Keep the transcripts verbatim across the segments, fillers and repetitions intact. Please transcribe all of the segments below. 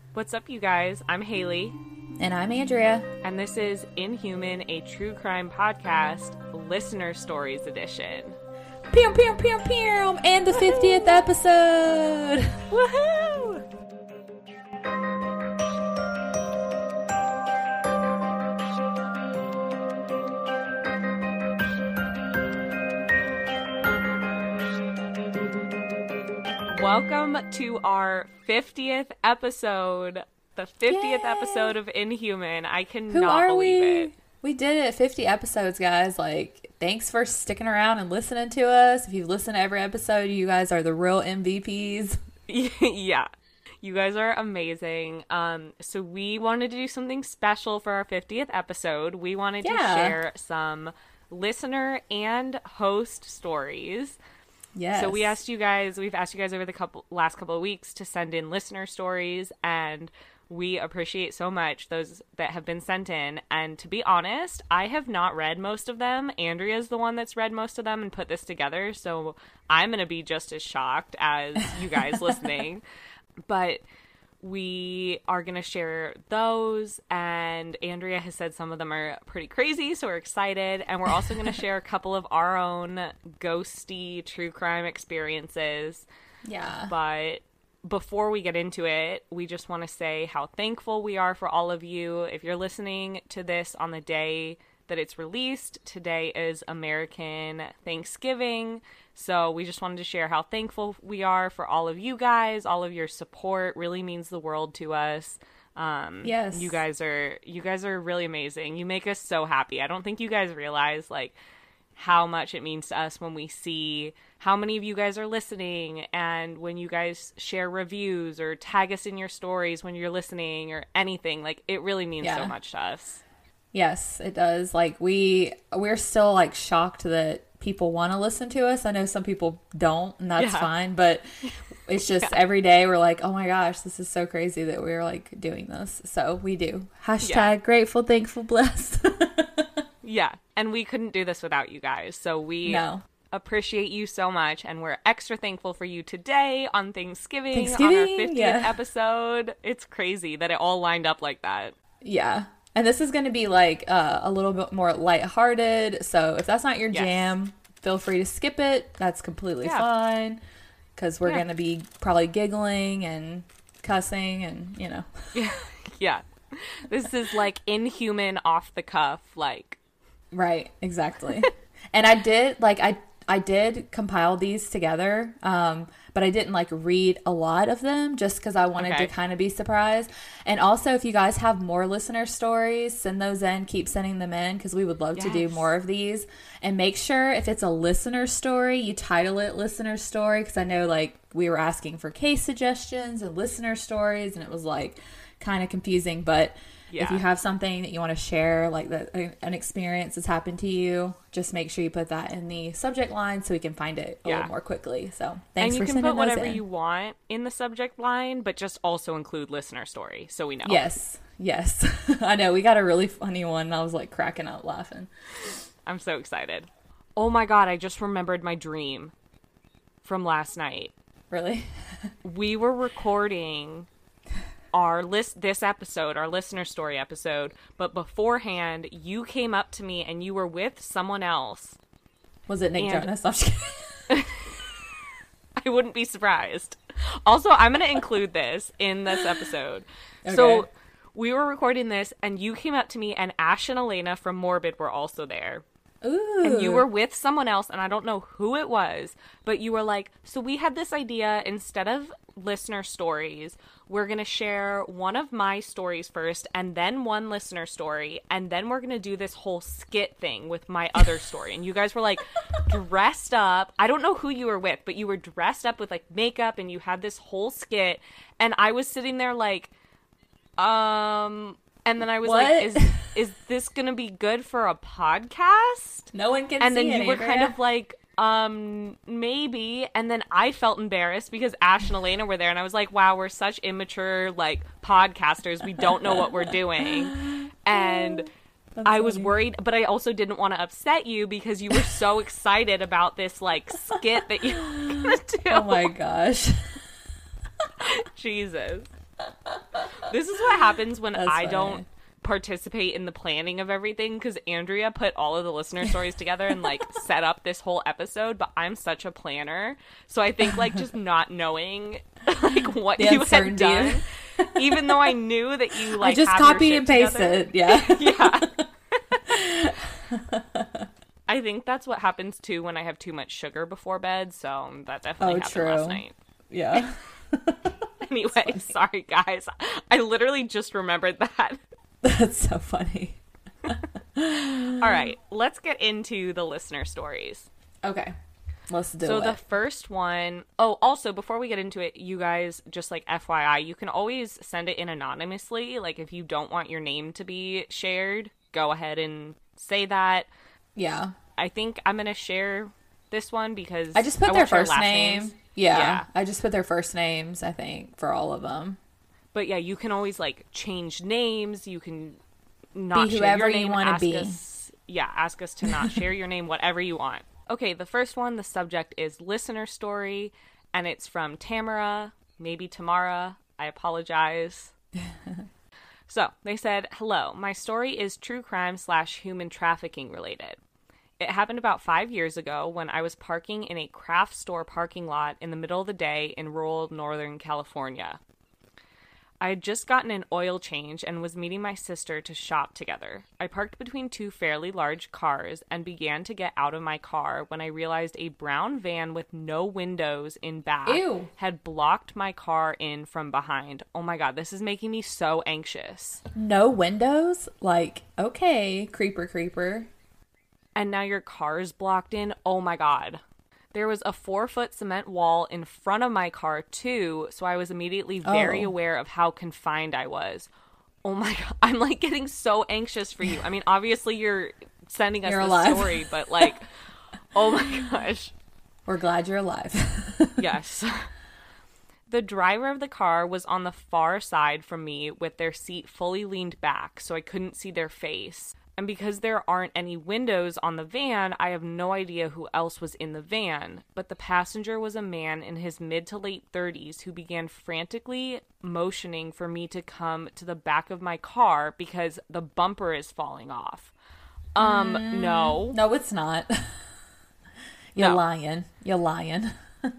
What's up, you guys? I'm Haley. And I'm Andrea. And this is Inhuman, a true crime podcast, Listener Stories Edition. Pew, pew, pew, pew! And the fiftieth episode! Woohoo! Welcome to our fiftieth episode. The fiftieth Yay! Episode of Inhuman. I cannot Who are believe we? it. We did it. fifty episodes, guys. Like, thanks for sticking around and listening to us. If you've listened to every episode, you guys are the real M V Ps. Yeah. You guys are amazing. Um, so we wanted to do something special for our fiftieth episode. We wanted yeah. to share some listener and host stories. Yes. So we asked you guys, we've asked you guys over the couple last couple of weeks to send in listener stories, and we appreciate so much those that have been sent in. And to be honest, I have not read most of them. Andrea's the one that's read most of them and put this together, so I'm going to be just as shocked as you guys listening. But we are going to share those, and Andrea has said some of them are pretty crazy, so we're excited. And we're also going to share a couple of our own ghosty true crime experiences. Yeah. But before we get into it, we just want to say how thankful we are for all of you. If you're listening to this on the day that it's released, today is American Thanksgiving. So we just wanted to share how thankful we are for all of you guys. All of your support really means the world to us. Um, yes. You guys are, you guys are really amazing. You make us so happy. I don't think you guys realize like how much it means to us when we see how many of you guys are listening, and when you guys share reviews or tag us in your stories when you're listening or anything. Like, it really means yeah. so much to us. Yes, it does. Like, we, we're still like shocked that people want to listen to us. I know some people don't, and that's yeah. fine, but it's just yeah. every day we're like, oh my gosh, this is so crazy that we're like doing this. So we do. Hashtag yeah. grateful, thankful, blessed. Yeah. And we couldn't do this without you guys. So we no. appreciate you so much. And we're extra thankful for you today on Thanksgiving, Thanksgiving on our fiftieth yeah. episode. It's crazy that it all lined up like that. Yeah. And this is going to be like uh, a little bit more lighthearted. So if that's not your yes. jam, feel free to skip it. That's completely yeah. fine. Because we're yeah. going to be probably giggling and cussing and, you know. Yeah. yeah. This is like Inhuman off the cuff, like. Right. Exactly. And I did, like, I I did compile these together, um, but I didn't, like, read a lot of them just because I wanted okay. to kind of be surprised. And also, if you guys have more listener stories, send those in. Keep sending them in because we would love yes. to do more of these. And make sure if it's a listener story, you title it Listener Story, because I know, like, we were asking for case suggestions and listener stories, and it was, like, kind of confusing. But yeah. if you have something that you want to share, like that an experience that's happened to you, just make sure you put that in the subject line so we can find it a yeah. little more quickly. So thanks for sending those in. And you can put whatever you want in the subject line, but just also include listener story so we know. Yes. Yes. I know. We got a really funny one, and I was like cracking up laughing. I'm so excited. Oh my God, I just remembered my dream from last night. Really? We were recording our list this episode, our listener story episode, but beforehand you came up to me and you were with someone else. Was it Nick and Jonas? I'm just kidding. I wouldn't be surprised. Also, I'm going to include this in this episode. Okay. So we were recording this and you came up to me, and Ash and Elena from Morbid were also there. Ooh. And you were with someone else, and I don't know who it was, but you were like, so we had this idea, instead of listener stories, we're going to share one of my stories first, and then one listener story, and then we're going to do this whole skit thing with my other story. And you guys were like dressed up. I don't know who you were with, but you were dressed up with like makeup, and you had this whole skit, and I was sitting there like, um... And then I was what? like, is is this going to be good for a podcast? No one can and see it. And then you were Andrea. kind of like, um, maybe. And then I felt embarrassed because Ash and Elena were there. And I was like, wow, we're such immature, like, podcasters. We don't know what we're doing. And That's I was funny. worried, but I also didn't want to upset you because you were so excited about this, like, skit that you were going to do. Oh, my gosh. Jesus. This is what happens when That's I funny. don't participate in the planning of everything, because Andrea put all of the listener stories together and like set up this whole episode, but I'm such a planner, so I think like just not knowing like what The you had uncertainty. done, even though I knew that you like I just have your copy shit and paste together. it. Yeah. Yeah. I think that's what happens too when I have too much sugar before bed, so that definitely Oh, happened true. last night. Yeah. Anyway, sorry guys. I literally just remembered that. That's so funny. All right, let's get into the listener stories. Okay. Let's do so it. the first one, oh, also before we get into it, you guys, just like F Y I, you can always send it in anonymously. Like if you don't want your name to be shared, go ahead and say that. Yeah. I think I'm going to share this one because I just put I their won't share first last name. names. Yeah. Yeah. I just put their first names, I think, for all of them. But yeah, you can always like change names. You can not Be share whoever your you name. wanna ask be. Us, yeah, ask us to not share your name, whatever you want. Okay, the first one, the subject is listener story, and it's from Tamara, maybe Tamara. I apologize. So they said, hello, my story is true crime slash human trafficking related. It happened about five years ago when I was parking in a craft store parking lot in the middle of the day in rural Northern California. I had just gotten an oil change and was meeting my sister to shop together. I parked between two fairly large cars and began to get out of my car when I realized a brown van with no windows in back Ew. had blocked my car in from behind. Oh my god, this is making me so anxious. No windows? Like, okay, creeper, creeper. And now your car is blocked in? Oh my god. There was a four-foot cement wall in front of my car, too, so I was immediately very Oh. aware of how confined I was. Oh my god, I'm, like, getting so anxious for you. I mean, obviously you're sending us You're the alive. story, but, like, oh my gosh. We're glad you're alive. Yes. The driver of the car was on the far side from me with their seat fully leaned back, so I couldn't see their face. And because there aren't any windows on the van, I have no idea who else was in the van. But the passenger was a man in his mid to late thirties who began frantically motioning for me to come to the back of my car because the bumper is falling off. Um, Mm. no. No, it's not. You're No. lying. You're lying.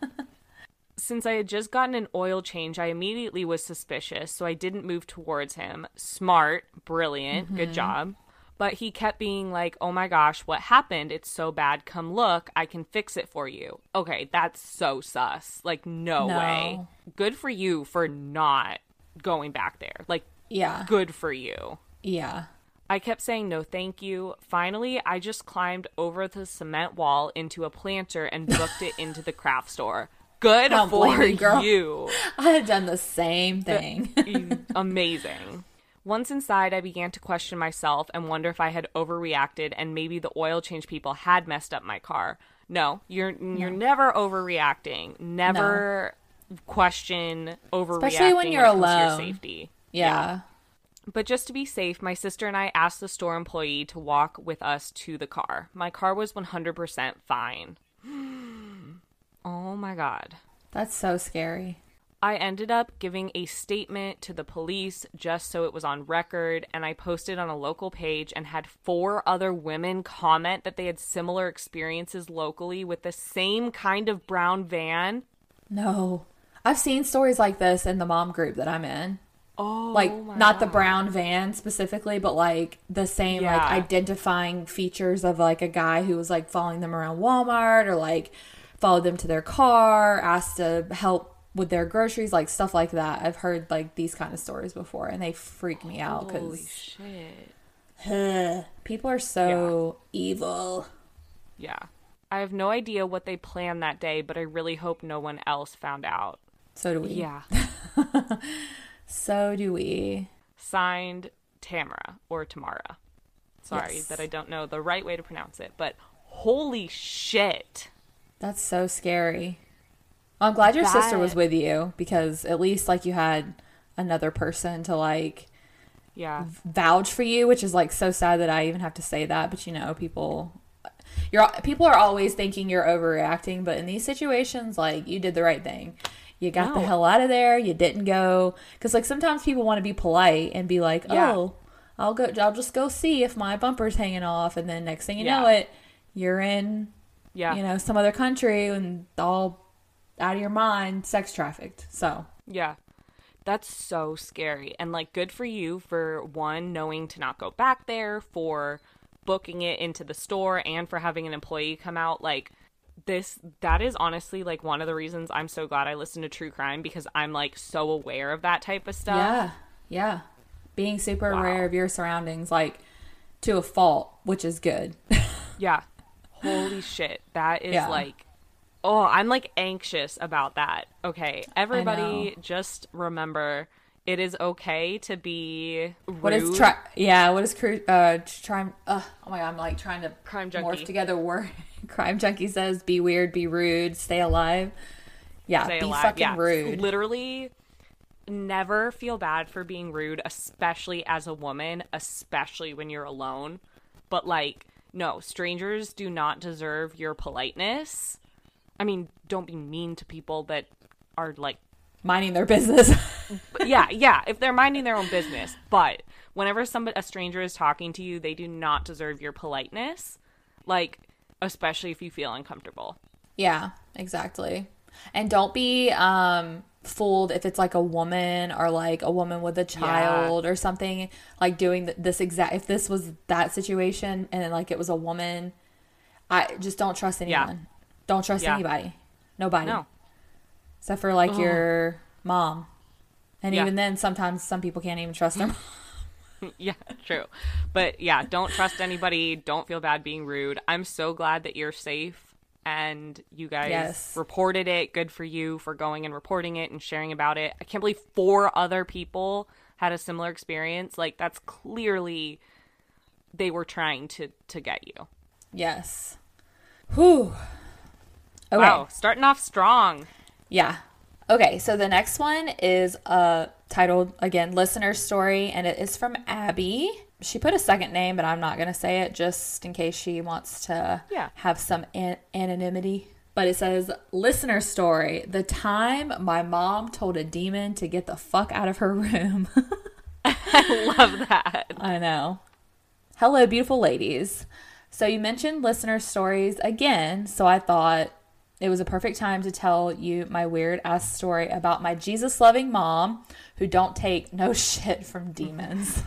Since I had just gotten an oil change, I immediately was suspicious, so I didn't move towards him. Smart, brilliant, Mm-hmm. good job. But he kept being like, oh my gosh, what happened? It's so bad. Come look. I can fix it for you. Okay, that's so sus. Like, no, No. way. Good for you for not going back there. Like, Yeah. good for you. Yeah. I kept saying no thank you. Finally, I just climbed over the cement wall into a planter and booked it into the craft store. Good Don't blame for me, girl. you. I had done the same thing. Amazing. Once inside, I began to question myself and wonder if I had overreacted and maybe the oil change people had messed up my car. No, you're you're never overreacting. Never question overreacting Especially when you're it comes to your alone. safety. Yeah. But just to be safe, my sister and I asked the store employee to walk with us to the car. My car was one hundred percent fine. Oh my god. That's so scary. I ended up giving a statement to the police just so it was on record, and I posted on a local page and had four other women comment that they had similar experiences locally with the same kind of brown van. No. I've seen stories like this in the mom group that I'm in. Oh, Like, my not the God. brown van specifically, but like the same, Yeah. like identifying features of like a guy who was like following them around Walmart or like followed them to their car, asked to help with their groceries, like stuff like that. I've heard like these kind of stories before and they freak me out Holy because shit. people are so evil. Yeah. I have no idea what they planned that day, but I really hope no one else found out. So do we. Yeah. So do we. Signed, Tamara or Tamara. Sorry Yes. that I don't know the right way to pronounce it, but holy shit. That's so scary. Well, I'm glad your That- sister was with you because at least like you had another person to like Yeah. vouch for you, which is like so sad that I even have to say that. But you know, people, you're people are always thinking you're overreacting, but in these situations, like you did the right thing. You got No. the hell out of there. You didn't go. Because, like, sometimes people want to be polite and be like, Yeah. oh, I'll go. I'll just go see if my bumper's hanging off. And then next thing you Yeah. know it, you're in, Yeah. you know, some other country and all out of your mind, sex trafficked. So, Yeah. That's so scary. And like, good for you for one, knowing to not go back there, for booking it into the store, and for having an employee come out. Like, this, that is honestly like one of the reasons I'm so glad I listen to true crime, because I'm like so aware of that type of stuff. yeah. Yeah. Being super Wow. aware of your surroundings, like, to a fault, which is good. Yeah. Holy shit. That is Yeah. like, oh, I'm like anxious about that. Okay. Everybody know. just remember, it is okay to be rude. What is try? Yeah, what is cru- uh try? Uh, oh my god, I'm like trying to Crime morph junkie. together. Word. Crime junkie says, "Be weird, be rude, stay alive." Yeah, Stay be alive. fucking Yeah. rude. Literally, never feel bad for being rude, especially as a woman, especially when you're alone. But like, no, strangers do not deserve your politeness. I mean, don't be mean to people that are like, Minding their business. yeah, yeah, if they're minding their own business. But whenever somebody, a stranger is talking to you, they do not deserve your politeness. Like, especially if you feel uncomfortable. Yeah, exactly. And don't be um fooled if it's like a woman or like a woman with a child or something, like doing th- this exact, if this was that situation and then like it was a woman, I just don't trust anyone. Yeah. Don't trust Yeah. anybody. Nobody. No. Except for like Ugh. your mom. And Yeah. even then, sometimes some people can't even trust them. Yeah, true. But yeah, don't trust anybody. Don't feel bad being rude. I'm so glad that you're safe and you guys Yes. reported it. Good for you for going and reporting it and sharing about it. I can't believe four other people had a similar experience. Like, that's clearly they were trying to, to get you. Yes. Whew. Okay. Wow, starting off strong. Yeah. Okay, so the next one is uh titled, again, Listener Story, and it is from Abby. She put a second name, but I'm not going to say it just in case she wants to Yeah. have some an- anonymity. But it says, Listener Story, the time my mom told a demon to get the fuck out of her room. I love that. I know. Hello, beautiful ladies. So you mentioned listener stories again, so I thought it was a perfect time to tell you my weird ass story about my Jesus loving mom who don't take no shit from demons.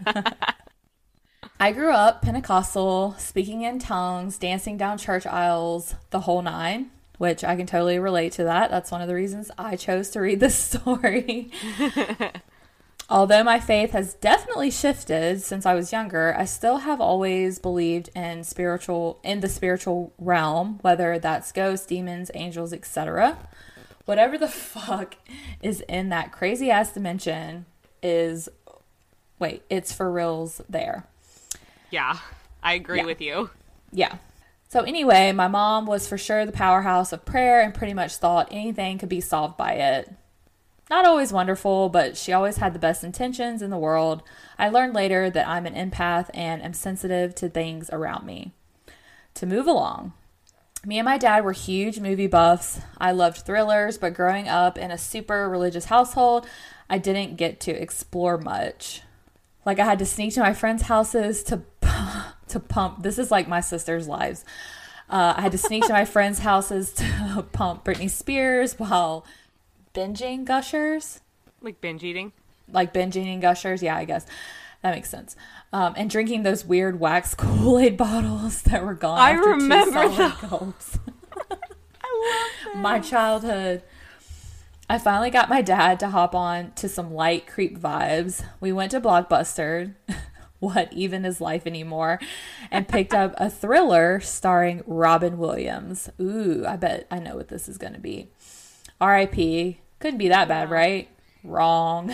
I grew up Pentecostal, speaking in tongues, dancing down church aisles, the whole nine, which I can totally relate to that. That's one of the reasons I chose to read this story. Although my faith has definitely shifted since I was younger, I still have always believed in spiritual in the spiritual realm, whether that's ghosts, demons, angels, et cetera. Whatever the fuck is in that crazy ass dimension is wait, it's for reals there. Yeah, I agree Yeah. with you. Yeah. So anyway, my mom was for sure the powerhouse of prayer and pretty much thought anything could be solved by it. Not always wonderful, but she always had the best intentions in the world. I learned later that I'm an empath and am sensitive to things around me. To move along. Me and my dad were huge movie buffs. I loved thrillers, but growing up in a super religious household, I didn't get to explore much. Like I had to sneak to my friends' houses to to pump. This is like my sister's lives. Uh, I had to sneak to my friends' houses to pump Britney Spears while binging Gushers. Like binge eating. Like binge eating Gushers. Yeah, I guess that makes sense. Um, and drinking those weird wax Kool-Aid bottles that were gone I after remember two solid gulps. I love My childhood. I finally got my dad to hop on to some light creep vibes. We went to Blockbuster, what even is life anymore, and picked up a thriller starring Robin Williams. Ooh, I bet I know what this is going to be. R I P Couldn't be that bad, right? Wrong.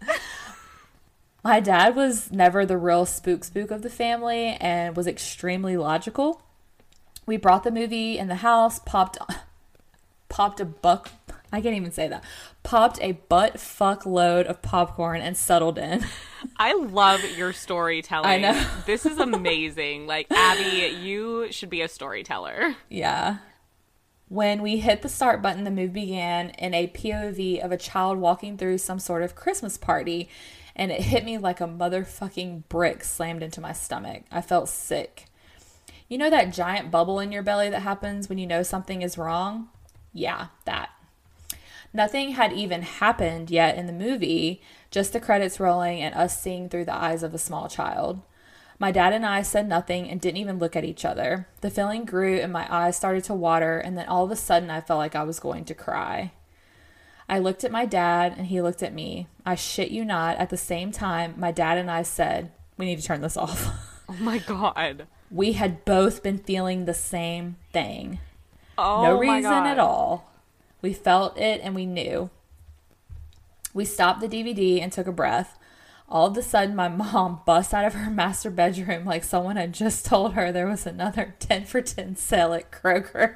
My dad was never the real spook spook of the family and was extremely logical. We brought the movie in the house, popped popped a buck I can't even say that. Popped a butt fuck load of popcorn and settled in. I love your storytelling. I know. This is amazing. Like, Abby, you should be a storyteller. Yeah. When we hit the start button, the movie began in a P O V of a child walking through some sort of Christmas party, and it hit me like a motherfucking brick slammed into my stomach. I felt sick. You know that giant bubble in your belly that happens when you know something is wrong? Yeah, that. Nothing had even happened yet in the movie, just the credits rolling and us seeing through the eyes of a small child. My dad and I said nothing and didn't even look at each other. The feeling grew and my eyes started to water, and then all of a sudden I felt like I was going to cry. I looked at my dad and he looked at me. I shit you not, at the same time, my dad and I said, "We need to turn this off." Oh my God. We had both been feeling the same thing. Oh, no my reason God. at all. We felt it and we knew. We stopped the D V D and took a breath. All of a sudden, my mom busts out of her master bedroom like someone had just told her there was another ten for ten sale at Kroger.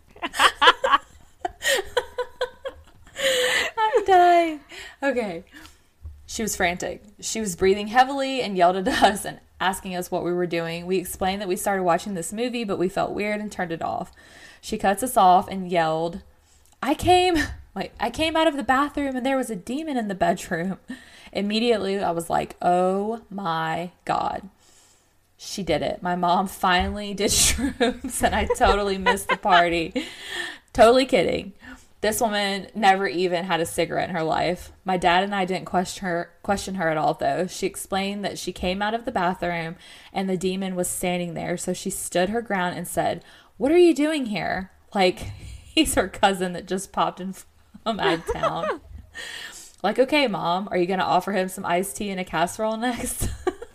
I'm dying. Okay. She was frantic. She was breathing heavily and yelled at us and asking us what we were doing. We explained that we started watching this movie, but we felt weird and turned it off. She cuts us off and yelled, I came, like, I came out of the bathroom and there was a demon in the bedroom. Immediately, I was like, oh my God. She did it. My mom finally did shrooms and I totally missed the party. Totally kidding. This woman never even had a cigarette in her life. My dad and I didn't question her, question her at all, though. She explained that she came out of the bathroom and the demon was standing there. So she stood her ground and said, "What are you doing here?" Like, he's her cousin that just popped in from out of town. Like, okay, Mom, are you going to offer him some iced tea in a casserole next?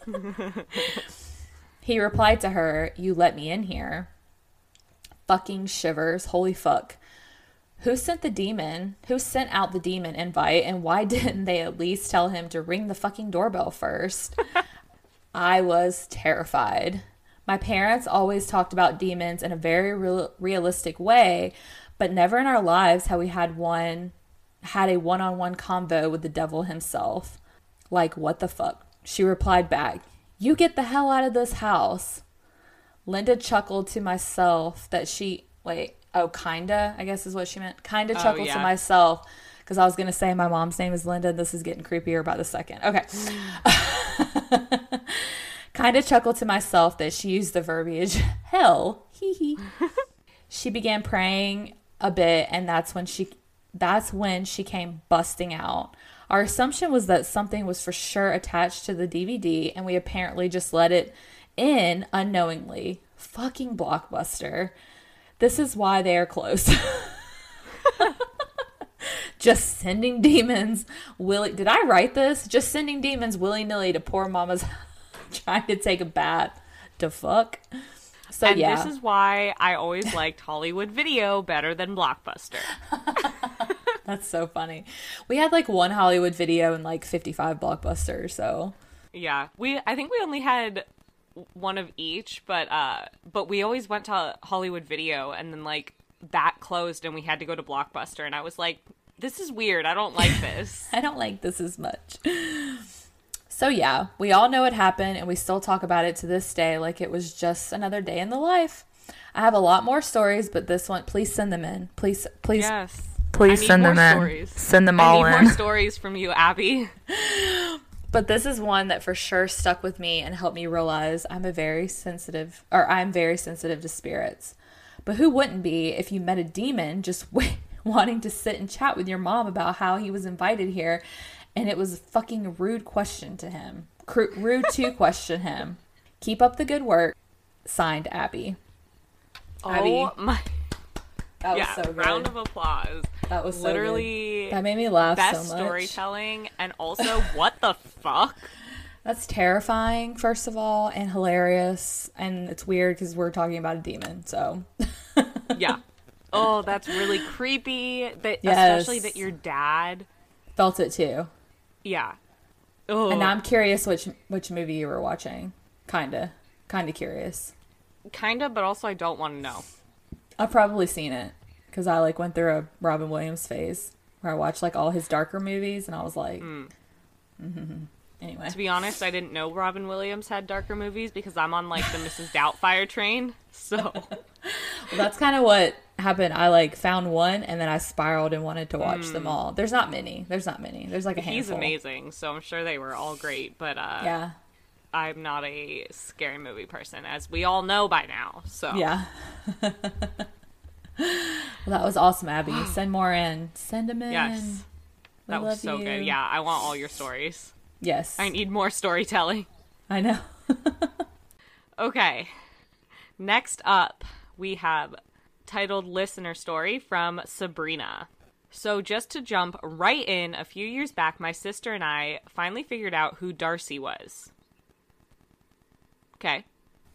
He replied to her, "You let me in here." Fucking shivers. Holy fuck. Who sent the demon? Who sent out the demon invite? And why didn't they at least tell him to ring the fucking doorbell first? I was terrified. My parents always talked about demons in a very real, realistic way, but never in our lives have we had one, had a one-on-one convo with the devil himself. Like, what the fuck? She replied back, "You get the hell out of this house." Linda chuckled to myself that she, wait, oh, kinda, I guess is what she meant. Kinda Oh, chuckled yeah. to myself because I was going to say my mom's name is Linda. This is getting creepier by the second. Okay. Kinda chuckled to myself that she used the verbiage, hell, hee hee. She began praying a bit, and that's when she, that's when she came busting out. Our assumption was that something was for sure attached to the D V D, and we apparently just let it in unknowingly. Fucking Blockbuster. This is why they are closed. Just sending demons willy. Did I write this? Just sending demons willy-nilly to poor mama's trying to take a bath. To fuck. So and yeah. this is why I always liked Hollywood Video better than Blockbuster. That's so funny. We had like one Hollywood Video and like fifty-five Blockbusters, so. Yeah, we. I think we only had one of each, but uh, but we always went to Hollywood Video, and then like that closed, and we had to go to Blockbuster, and I was like, "This is weird. I don't like this." I don't like this as much. So yeah, we all know what happened, and we still talk about it to this day like it was just another day in the life. I have a lot more stories, but this one, please send them in. Please, please. Yes. Please I need send more them in. stories. Send them I all need in. more stories from you, Abby. But this is one that for sure stuck with me and helped me realize I'm a very sensitive, or I'm very sensitive to spirits. But who wouldn't be if you met a demon just w- wanting to sit and chat with your mom about how he was invited here, and it was a fucking rude question to him. Cru- rude to question him. Keep up the good work. Signed, Abby. Abby. Oh my. That was Yeah, so good. round of applause. That was so Literally good. That made me laugh best so much. storytelling, and also what the fuck? That's terrifying, first of all, and hilarious. And it's weird because we're talking about a demon, so. Yeah. Oh, that's really creepy. That Yes. especially that your dad. Felt it too. Yeah. Oh. And now I'm curious which which movie you were watching. Kinda. Kinda curious. Kinda, but also I don't want to know. I've probably seen it because I like went through a Robin Williams phase where I watched like all his darker movies and I was like, Mm. mm-hmm. Anyway. To be honest, I didn't know Robin Williams had darker movies because I'm on like the Missus Doubtfire train. So Well, that's kind of what happened. I like found one and then I spiraled and wanted to watch Mm. them all. There's not many. There's not many. There's like a handful. He's amazing, so I'm sure they were all great, but uh, Yeah. I'm not a scary movie person, as we all know by now, so. Yeah. Well, that was awesome, Abby. Send more in. Send them in. Yes. We That was love so you. good. Yeah, I want all your stories. Yes. I need more storytelling. I know. Okay. Next up, we have titled Listener Story from Sabrina. So just to jump right in, a few years back, my sister and I finally figured out who Darcy was. Okay.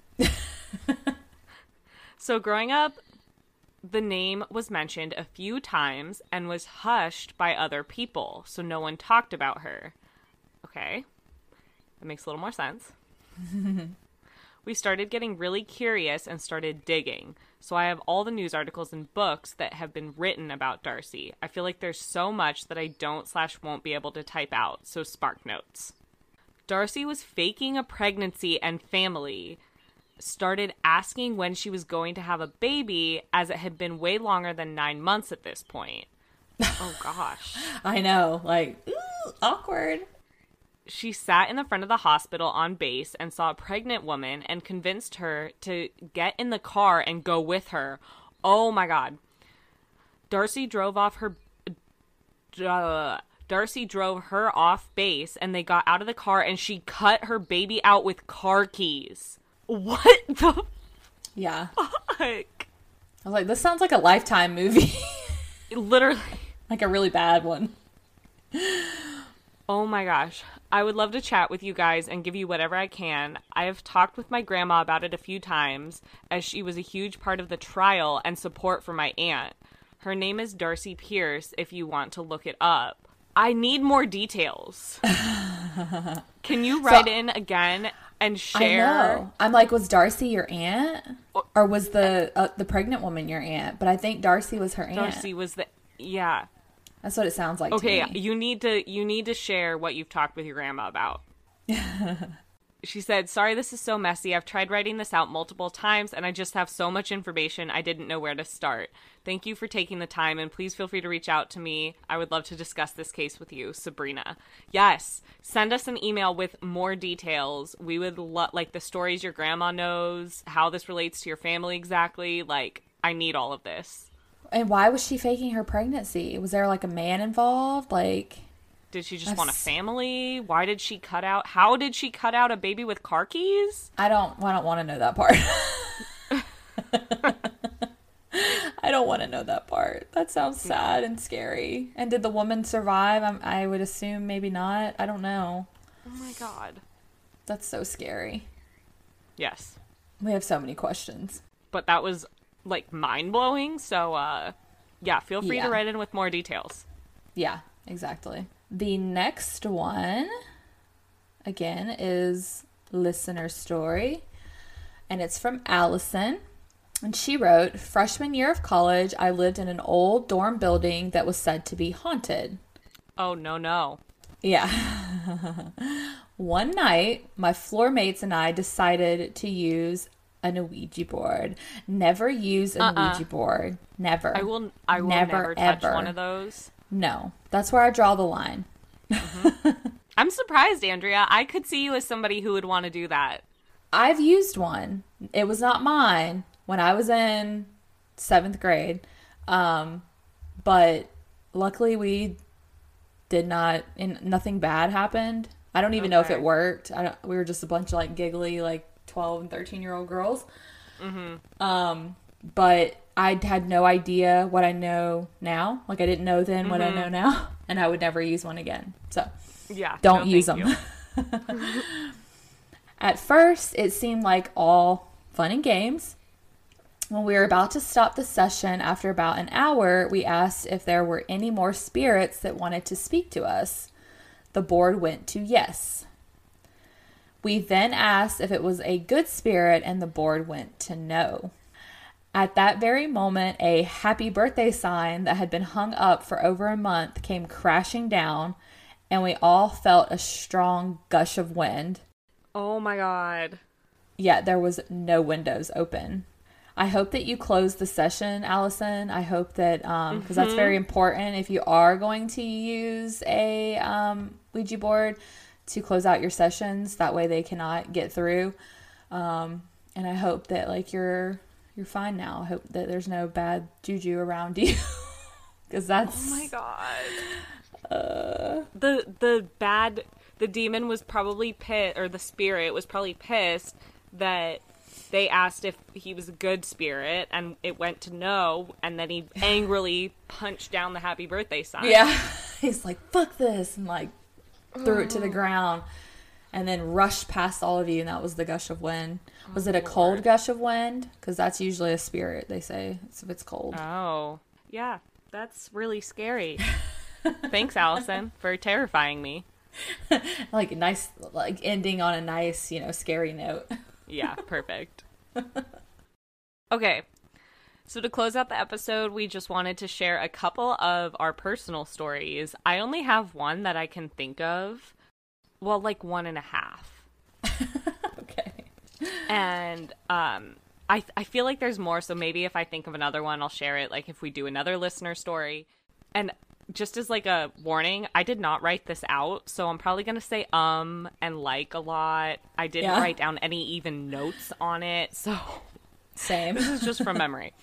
So growing up, the name was mentioned a few times and was hushed by other people, so no one talked about her. Okay. That makes a little more sense. We started getting really curious and started digging. So I have all the news articles and books that have been written about Darcy. I feel like there's so much that I don't slash won't be able to type out, so Spark Notes. Darcy was faking a pregnancy and family, started asking when she was going to have a baby, as it had been way longer than nine months at this point. Oh gosh. I know. Like, ooh, awkward. She sat in the front of the hospital on base and saw a pregnant woman and convinced her to get in the car and go with her. Oh my God. Darcy drove off her... Uh, Darcy drove her off base and they got out of the car and she cut her baby out with car keys. What the Yeah. fuck? I was like, this sounds like a Lifetime movie. Literally. Like a really bad one. Oh my gosh. I would love to chat with you guys and give you whatever I can. I have talked with my grandma about it a few times, as she was a huge part of the trial and support for my aunt. Her name is Darcy Pierce, if you want to look it up. I need more details. Can you write So, in again and share? I know. I'm like, was Darcy your aunt? Or was the uh, the pregnant woman your aunt? But I think Darcy was her aunt. Darcy was the... Yeah. That's what it sounds like Okay, to me. you need to you need to share what you've talked with your grandma about. She said, "Sorry, this is so messy. I've tried writing this out multiple times, and I just have so much information I didn't know where to start. Thank you for taking the time, and please feel free to reach out to me. I would love to discuss this case with you, Sabrina." Yes, send us an email with more details. We would love, like, the stories your grandma knows, how this relates to your family exactly. Like, I need all of this. And why was she faking her pregnancy? Was there like a man involved? Like... Did she just That's- want a family? Why did she cut out? How did she cut out a baby with car keys? I don't. I don't want to know that part. I don't want to know that part. That sounds sad and scary. And did the woman survive? I'm, I would assume maybe not. I don't know. Oh my God. That's so scary. Yes. We have so many questions. But that was, like, mind-blowing. So, uh, yeah, feel free Yeah. to write in with more details. Yeah, exactly. The next one, again, is listener story. And it's from Allison. And she wrote, freshman year of college, I lived in an old dorm building that was said to be haunted. Oh, no, no. Yeah. One night, my floor mates and I decided to use an Ouija board. Never use an Uh-uh. Ouija board. Never. I will, I will Never, never, touch ever. one of those. No. That's where I draw the line. I'm surprised, Andrea. I could see you as somebody who would want to do that. I've used one. It was not mine when I was in seventh grade. Um, but luckily we did not, and nothing bad happened. I don't even know if Okay. it worked. I don't, we were just a bunch of like giggly, like twelve and thirteen year old girls. Mm-hmm. Um, but I had no idea what I know now. Like I didn't know then what I Mm-hmm. know now, and I would never use one again. So Yeah. don't no, use thank them. you. At first, it seemed like all fun and games. When we were about to stop the session after about an hour, we asked if there were any more spirits that wanted to speak to us. The board went to yes. We then asked if it was a good spirit, and the board went to no. At that very moment, a happy birthday sign that had been hung up for over a month came crashing down, and we all felt a strong gush of wind. Oh my God. Yet there was no windows open. I hope that you close the session, Allison. I hope that, um, because mm-hmm. that's very important if you are going to use a um, Ouija board, to close out your sessions. That way they cannot get through. Um, and I hope that like you're you're fine now. I hope that there's no bad juju around you, because that's. Oh my god. Uh, the the bad the demon was probably pissed, or the spirit was probably pissed that they asked if he was a good spirit, and it went to no, and then he angrily punched down the happy birthday sign. Yeah, he's like, "Fuck this," and like threw it to the ground, and then rushed past all of you, and that was the gush of wind. Was oh, it a Lord. cold gush of wind? Because that's usually a spirit, they say, if it's cold. Oh, yeah, that's really scary. Thanks, Allison, for terrifying me. Like nice, like ending on a nice, you know, scary note. Yeah, perfect. Okay, so to close out the episode, we just wanted to share a couple of our personal stories. I only have one that I can think of. Well, like one and a half. Okay. And um, I I feel like there's more, so maybe if I think of another one, I'll share it, like if we do another listener story. And just as like a warning, I did not write this out, so I'm probably going to say um and like a lot. I didn't yeah. write down any even notes on it, so same. This is just from memory.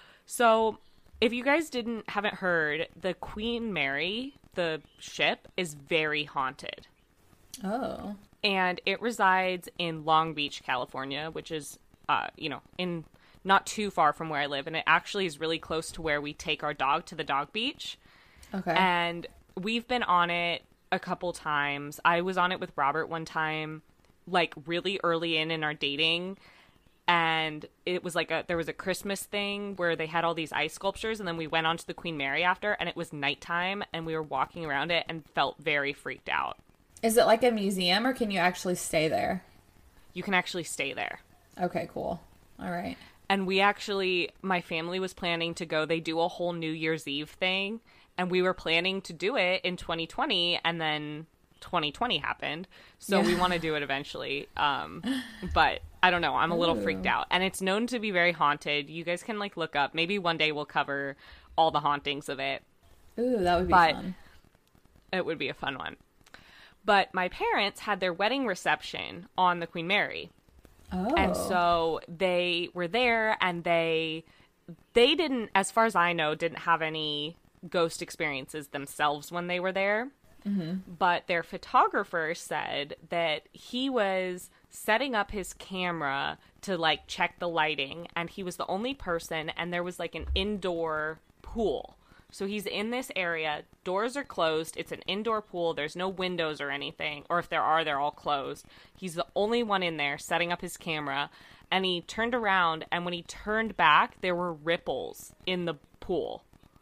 So if you guys didn't haven't heard, the Queen Mary, the ship, is very haunted. Oh. And it resides in Long Beach, California, which is, uh, you know, in not too far from where I live. And it actually is really close to where we take our dog to the dog beach. Okay. And we've been on it a couple times. I was on it with Robert one time, like really early in in our dating. And it was like a, there was a Christmas thing where they had all these ice sculptures. And then we went on to the Queen Mary after, and it was nighttime. And we were walking around it and felt very freaked out. Is it like a museum, or can you actually stay there? You can actually stay there. Okay, cool. All right. And we actually, my family was planning to go. They do a whole New Year's Eve thing. And we were planning to do it in twenty twenty, and then twenty twenty happened. So yeah. we want to do it eventually. Um, but I don't know. I'm a little Ooh. freaked out. And it's known to be very haunted. You guys can like look up. Maybe one day we'll cover all the hauntings of it. Ooh, that would be but fun. It would be a fun one. But my parents had their wedding reception on the Queen Mary. Oh. And so they were there, and they they didn't, as far as I know, didn't have any ghost experiences themselves when they were there. Mm-hmm. But their photographer said that he was setting up his camera to like check the lighting, and he was the only person, and there was like an indoor pool. So he's in this area, doors are closed, it's an indoor pool, there's no windows or anything, or if there are, they're all closed. He's the only one in there setting up his camera, and he turned around, and when he turned back, there were ripples in the pool.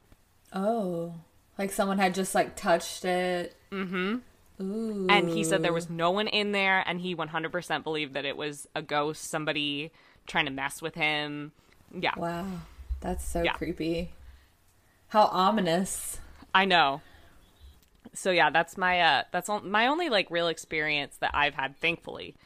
Oh, like someone had just like touched it. Mm-hmm. Ooh. And he said there was no one in there, and he one hundred percent believed that it was a ghost, somebody trying to mess with him. Yeah. Wow, that's so yeah. creepy. How ominous. I know. So yeah, that's my uh that's on, my only like real experience that I've had, thankfully.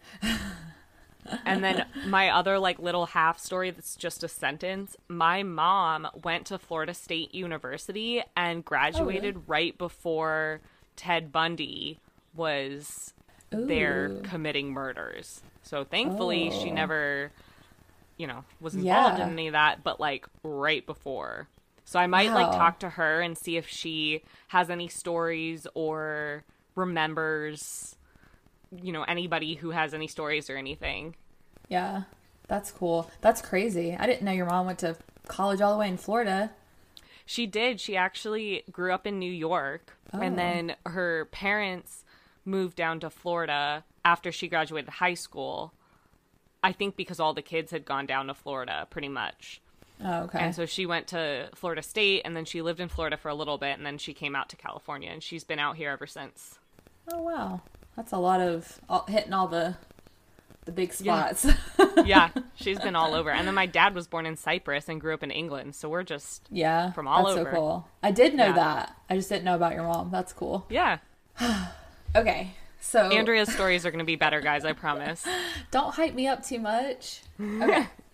And then my other like little half story that's just a sentence. My mom went to Florida State University and graduated oh, really? right before Ted Bundy was Ooh. there committing murders. So thankfully oh. she never, you know, was involved yeah. in any of that, but like right before. So I might, wow. like, talk to her and see if she has any stories or remembers, you know, anybody who has any stories or anything. Yeah, that's cool. That's crazy. I didn't know your mom went to college all the way in Florida. She did. She actually grew up in New York. Oh. And then her parents moved down to Florida after she graduated high school. I think because all the kids had gone down to Florida, pretty much. Oh, okay. And so she went to Florida State, and then she lived in Florida for a little bit, and then she came out to California, and she's been out here ever since. Oh, wow. That's a lot of all, hitting all the the big spots. Yeah. Yeah, she's been all over. And then my dad was born in Cyprus and grew up in England, so we're just yeah, from all that's over. So cool. I did know yeah. that. I just didn't know about your mom. That's cool. Yeah. Okay, so Andrea's stories are going to be better, guys, I promise. Don't hype me up too much. Okay.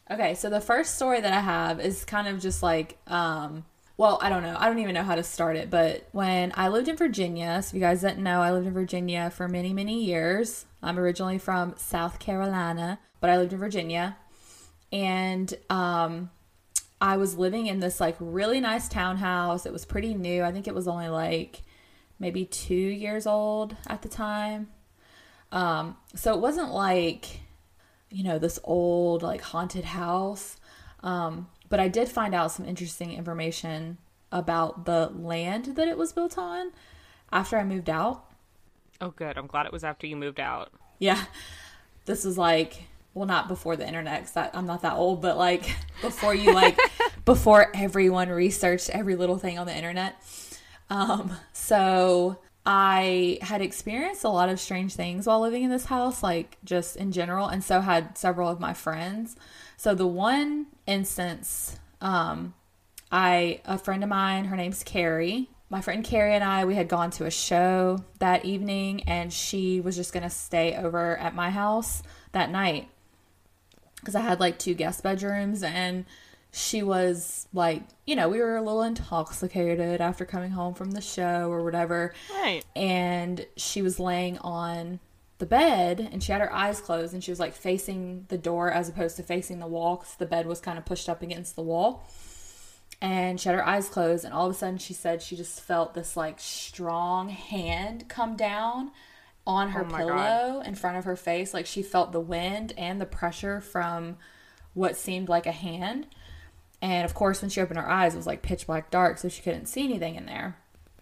Okay, so the first story that I have is kind of just like, um, well, I don't know. I don't even know how to start it. But when I lived in Virginia, so if you guys didn't know, I lived in Virginia for many, many years. I'm originally from South Carolina, but I lived in Virginia. And um, I was living in this like really nice townhouse. It was pretty new. I think it was only like maybe two years old at the time. Um, so it wasn't like, you know, this old like haunted house. Um, but I did find out some interesting information about the land that it was built on after I moved out. Oh, good. I'm glad it was after you moved out. Yeah. This was like, well, not before the internet, because that, I'm not that old, but like before you like, before everyone researched every little thing on the internet. Um, so I had experienced a lot of strange things while living in this house, like just in general, and so had several of my friends. So the one instance, um, I, a friend of mine, her name's Carrie. My friend Carrie and I, we had gone to a show that evening, and she was just going to stay over at my house that night because I had like two guest bedrooms, and she was like, you know, we were a little intoxicated after coming home from the show or whatever. Right. And she was laying on the bed, and she had her eyes closed, and she was like facing the door as opposed to facing the wall because the bed was kind of pushed up against the wall. And she had her eyes closed, and all of a sudden she said she just felt this like strong hand come down on her oh pillow God. in front of her face. Like she felt the wind and the pressure from what seemed like a hand. And of course, when she opened her eyes, it was like pitch black dark, so she couldn't see anything in there.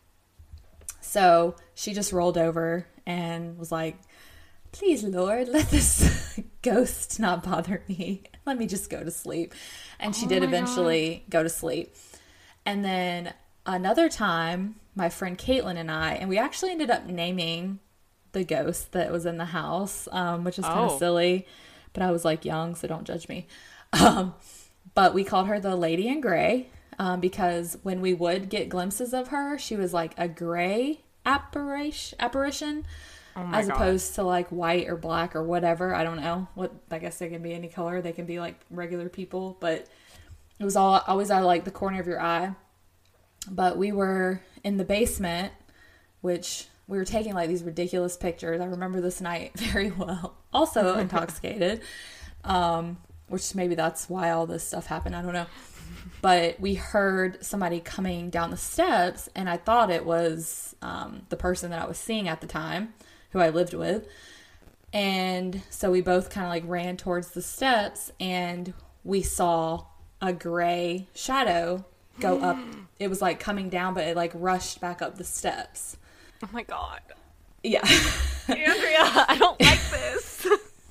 So she just rolled over and was like, please, Lord, let this ghost not bother me. Let me just go to sleep. And she oh did my eventually God. go to sleep. And then another time, my friend Caitlin and I, and we actually ended up naming the ghost that was in the house, um, which is kind of Oh. silly. But I was like young, so don't judge me. Um, but we called her the Lady in Gray um, because when we would get glimpses of her, she was like a gray apparition, apparition Oh my as God. opposed to like white or black or whatever. I don't know what. I guess they can be any color. They can be like regular people, but it was all always out of like the corner of your eye. But we were in the basement, which we were taking like these ridiculous pictures. I remember this night very well. Also intoxicated. Um, which maybe that's why all this stuff happened. I don't know. But we heard somebody coming down the steps, and I thought it was um, the person that I was seeing at the time, who I lived with. And so we both kind of like ran towards the steps, and we saw a gray shadow go up. It was like coming down, but it like rushed back up the steps. Oh my God. Yeah. Andrea, I don't like this.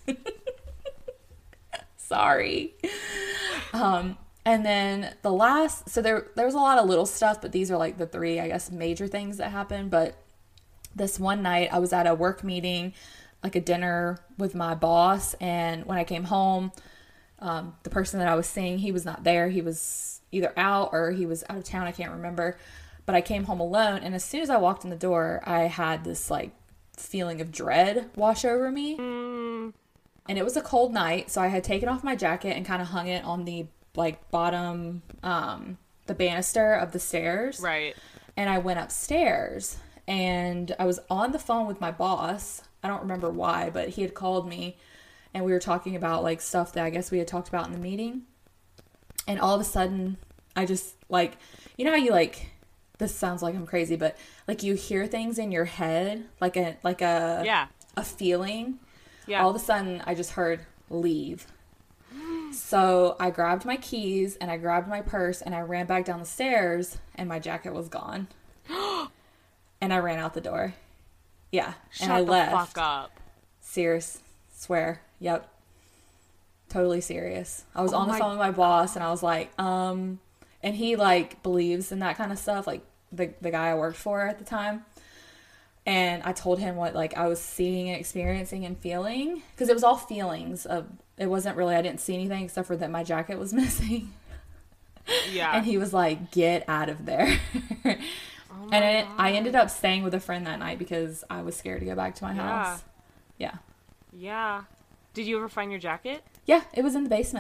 Sorry. Um, and then the last, so there, there was a lot of little stuff, but these are like the three, I guess, major things that happened. But this one night I was at a work meeting, like a dinner with my boss. And when I came home, um, the person that I was seeing, he was not there. He was either out or he was out of town. I can't remember, but I came home alone. And as soon as I walked in the door, I had this like feeling of dread wash over me. Mm. And it was a cold night, so I had taken off my jacket and kind of hung it on the like bottom, um, the banister of the stairs. Right. And I went upstairs, and I was on the phone with my boss. I don't remember why, but he had called me, and we were talking about like stuff that I guess we had talked about in the meeting. And all of a sudden, I just like, you know how you like, this sounds like I'm crazy, but like you hear things in your head, like a like a Yeah. a feeling. Yeah. All of a sudden, I just heard leave. So I grabbed my keys and I grabbed my purse and I ran back down the stairs, and my jacket was gone. And I ran out the door. Yeah. Shut and I the left. fuck up. Serious. Swear. Yep. Totally serious. I was Oh on the my phone with my boss, and I was like, um, and he like believes in that kind of stuff, like the the guy I worked for at the time. And I told him what like I was seeing and experiencing and feeling, because it was all feelings of, it wasn't really, I didn't see anything except for that my jacket was missing. Yeah. And he was like, get out of there. Oh my And I, God. I ended up staying with a friend that night because I was scared to go back to my Yeah. house. Yeah. Yeah. Did you ever find your jacket? Yeah, it was in the basement.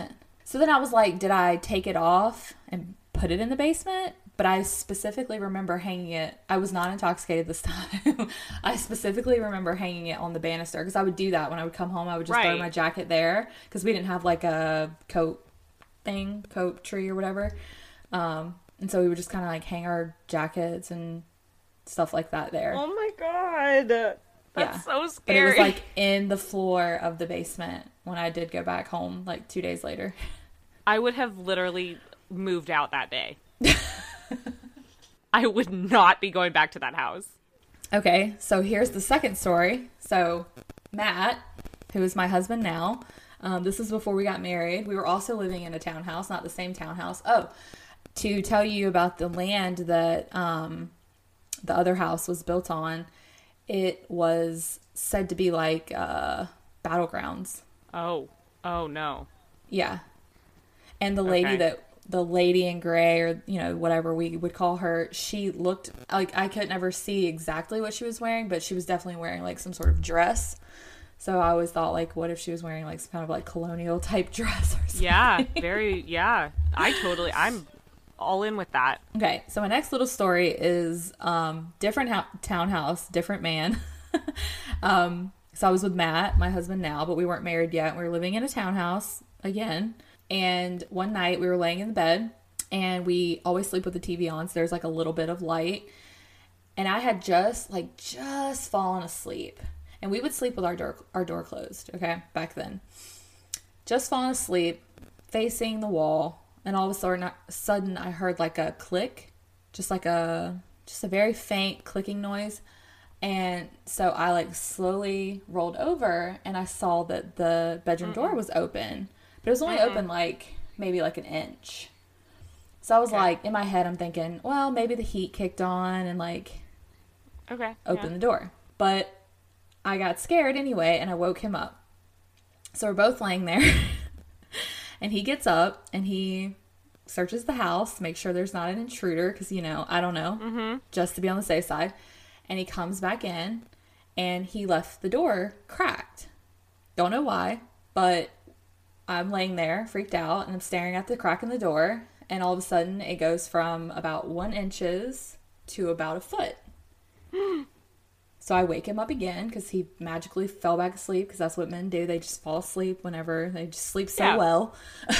So then I was like, did I take it off and put it in the basement? But I specifically remember hanging it. I was not intoxicated this time. I specifically remember hanging it on the banister because I would do that when I would come home. I would just right. throw my jacket there because we didn't have like a coat thing, coat tree or whatever. Um, and so we would just kind of like hang our jackets and stuff like that there. Oh my God. That's yeah. so scary. But it was like in the floor of the basement when I did go back home like two days later. I would have literally moved out that day. I would not be going back to that house. Okay, so here's the second story. So Matt, who is my husband now, um, this is before we got married. We were also living in a townhouse, not the same townhouse. Oh, to tell you about the land that um, the other house was built on, it was said to be like uh, battlegrounds. Oh, oh no. Yeah. And the lady okay. that the lady in gray, or, you know, whatever we would call her, she looked like, I could never see exactly what she was wearing, but she was definitely wearing like some sort of dress. So I always thought, like, what if she was wearing like some kind of like colonial type dress or something? Yeah, very, yeah. I totally, I'm all in with that. Okay, so my next little story is um, different ho- townhouse, different man. um, so I was with Matt, my husband now, but we weren't married yet. We were living in a townhouse again. And one night we were laying in the bed, and we always sleep with the T V on, so there's like a little bit of light. And I had just like just fallen asleep, and we would sleep with our door our door closed. Okay, back then, just fallen asleep, facing the wall, and all of a sudden, sudden I heard like a click, just like a just a very faint clicking noise. And so I like slowly rolled over, and I saw that the bedroom Mm-mm. door was open. But it was only mm-hmm. open like maybe like an inch. So I was okay. like, in my head, I'm thinking, well, maybe the heat kicked on and like okay, opened yeah. the door. But I got scared anyway, and I woke him up. So we're both laying there. And he gets up and he searches the house, make sure there's not an intruder, because, you know, I don't know, mm-hmm. just to be on the safe side. And he comes back in, and he left the door cracked. Don't know why, but I'm laying there, freaked out, and I'm staring at the crack in the door, and all of a sudden, it goes from about one inches to about a foot. So I wake him up again, because he magically fell back asleep, because that's what men do. They just fall asleep whenever, they just sleep so yeah. well.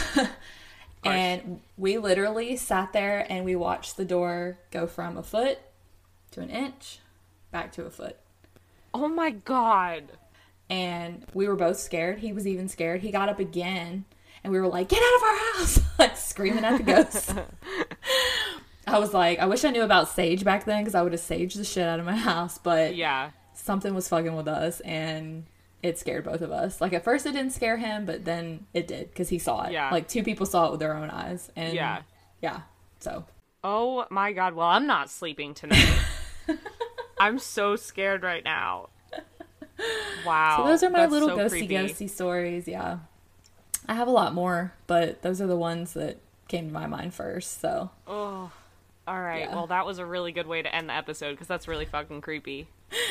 And we literally sat there, and we watched the door go from a foot to an inch, back to a foot. Oh my God. And we were both scared. He was even scared. He got up again, and we were like, get out of our house, like screaming at the ghost. I was like, I wish I knew about sage back then, because I would have saged the shit out of my house. But yeah, something was fucking with us, and it scared both of us. Like, at first it didn't scare him, but then it did, because he saw it. Yeah. Like, two people saw it with their own eyes. And yeah. Yeah. So. Oh my God. Well, I'm not sleeping tonight. I'm so scared right now. Wow. So those are my That's little so ghosty creepy. ghosty stories. Yeah. I have a lot more, but those are the ones that came to my mind first. So. Oh. All right. Yeah. Well, that was a really good way to end the episode, because that's really fucking creepy.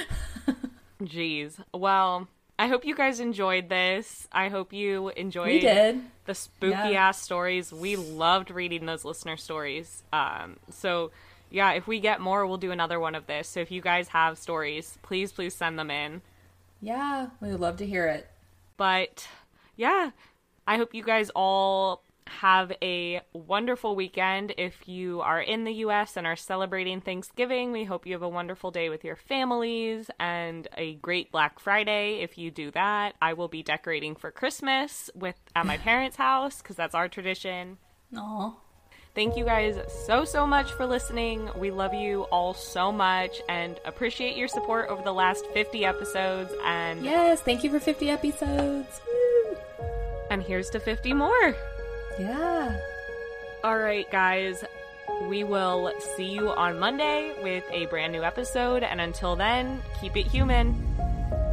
Jeez. Well, I hope you guys enjoyed this. I hope you enjoyed we did. the spooky yeah. ass stories. We loved reading those listener stories. Um, so yeah, if we get more, we'll do another one of this. So if you guys have stories, please, please send them in. Yeah, we would love to hear it. But yeah, I hope you guys all have a wonderful weekend. If you are in the U S and are celebrating Thanksgiving, we hope you have a wonderful day with your families and a great Black Friday. If you do that, I will be decorating for Christmas with at my parents' house, because that's our tradition. Aw. Thank you guys so, so much for listening. We love you all so much and appreciate your support over the last fifty episodes. And yes, thank you for fifty episodes. Woo. And here's to fifty more. Yeah. All right, guys. We will see you on Monday with a brand new episode. And until then, keep it human.